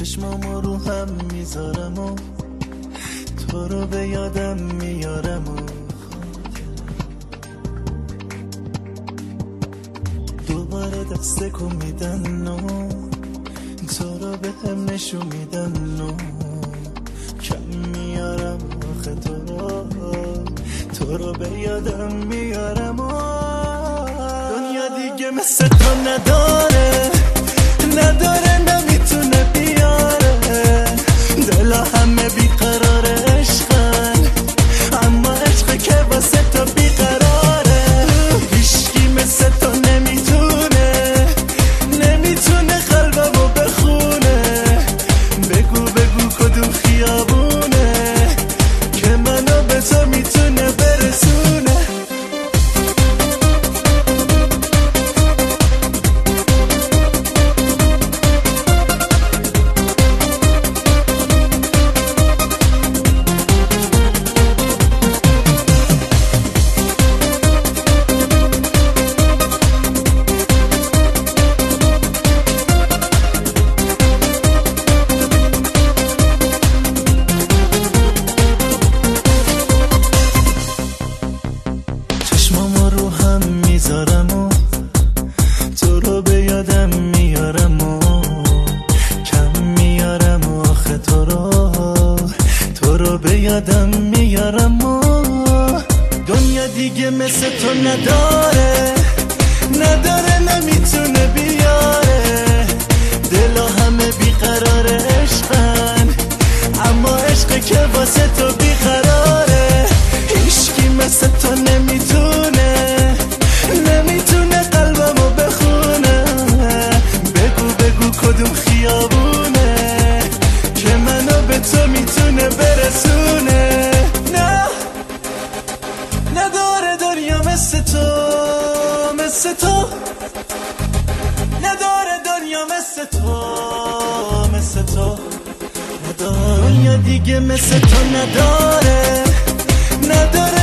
چشمامو رو هم میذارم و تو رو به یادم میارم و دوباره دست کن میدن و تو رو به هم نشون میدن و کم میارم آخه تو رو به یادم میارم و دنیا دیگه مثل تو نداره نمیتونه بیاره دلا همه بیقرار عشقن اما عشق که واسه تو بیقراره هیچکی مثل تو نمیتونه قلبمو بخونه بگو کدوم خیابونه که منو به تو میتونه برسونه رو هم میذارم و تو رو به یادم میارم و کم میارم و آخه تو رو به یادم میارم و دنیا دیگه مثل تو نداره نمیتونه بیاره دلا همه بیقرار عشقن اما عشق که واسه تو بیقراره هیچکی مثل تو نمیتونه قلبمو بخونه بگو کدوم خیابونه که منو به تو میتونه برسونه نه نداره دنیا مثل تو نداره دنیا مثل تو نداره دنیا دیگه مثل تو نداره